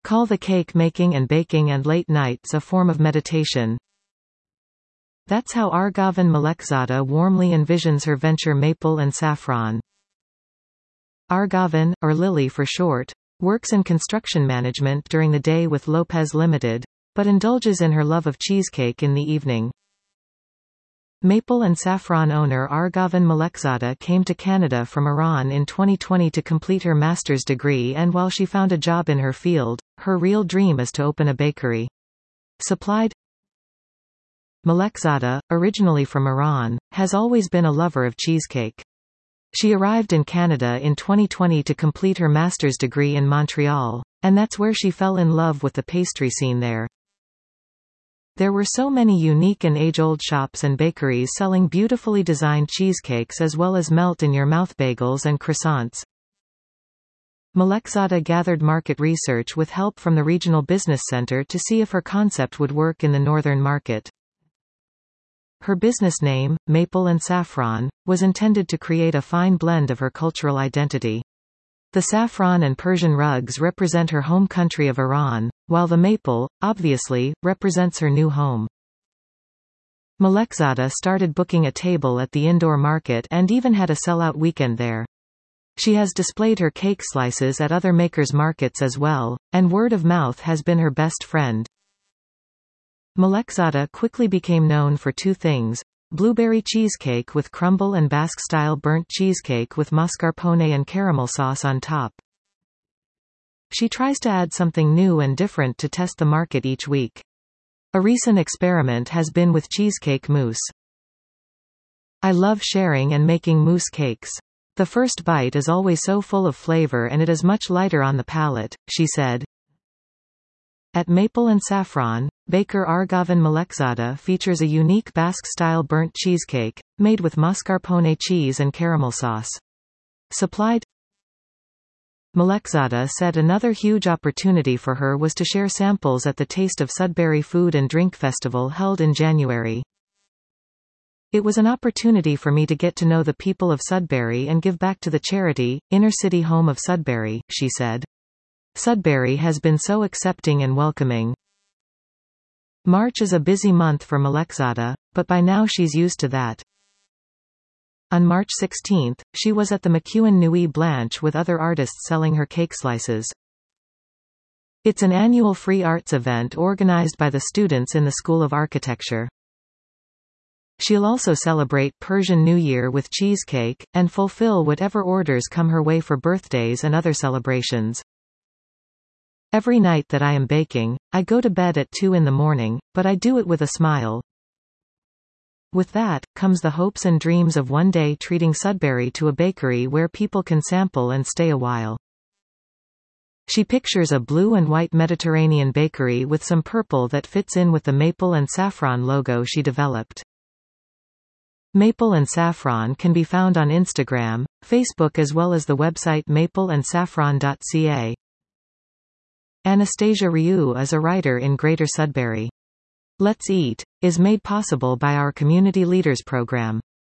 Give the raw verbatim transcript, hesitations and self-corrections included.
Call the cake making and baking and late nights a form of meditation. That's how Argavan Malekzada warmly envisions her venture Maple and Saffron. Argavan, or Lily for short, works in construction management during the day with Lopez Limited, but indulges in her love of cheesecake in the evening. Maple and Saffron owner Argavan Malekzada came to Canada from Iran in twenty twenty to complete her master's degree, and while she found a job in her field, her real dream is to open a bakery. Supplied. Malekzada, originally from Iran, has always been a lover of cheesecake. She arrived in Canada in twenty twenty to complete her master's degree in Montreal, and that's where she fell in love with the pastry scene there. There were so many unique and age-old shops and bakeries selling beautifully designed cheesecakes as well as melt-in-your-mouth bagels and croissants. Malekzada gathered market research with help from the regional business center to see if her concept would work in the northern market. Her business name, Maple and Saffron, was intended to create a fine blend of her cultural identity. The saffron and Persian rugs represent her home country of Iran, while the maple, obviously, represents her new home. Malekzada started booking a table at the indoor market and even had a sellout weekend there. She has displayed her cake slices at other makers' markets as well, and word of mouth has been her best friend. Malekzada quickly became known for two things: blueberry cheesecake with crumble and Basque-style burnt cheesecake with mascarpone and caramel sauce on top. She tries to add something new and different to test the market each week. A recent experiment has been with cheesecake mousse. I love sharing and making mousse cakes. The first bite is always so full of flavor and it is much lighter on the palate, she said. At Maple and Saffron, baker Argavan Malekzada features a unique Basque-style burnt cheesecake, made with mascarpone cheese and caramel sauce. Supplied. Malekzada said another huge opportunity for her was to share samples at the Taste of Sudbury Food and Drink Festival held in January. It was an opportunity for me to get to know the people of Sudbury and give back to the charity, Inner City Home of Sudbury, she said. Sudbury has been so accepting and welcoming. March is a busy month for Malekzada, but by now she's used to that. On March sixteenth, she was at the McEwen Nuit Blanche with other artists selling her cake slices. It's an annual free arts event organized by the students in the School of Architecture. She'll also celebrate Persian New Year with cheesecake, and fulfill whatever orders come her way for birthdays and other celebrations. Every night that I am baking, I go to bed at two in the morning, but I do it with a smile. With that, comes the hopes and dreams of one day treating Sudbury to a bakery where people can sample and stay a while. She pictures a blue and white Mediterranean bakery with some purple that fits in with the Maple and Saffron logo she developed. Maple and Saffron can be found on Instagram, Facebook as well as the website maple and saffron dot c a. Anastasia Ryu is a writer in Greater Sudbury. Let's Eat is made possible by our Community Leaders Program.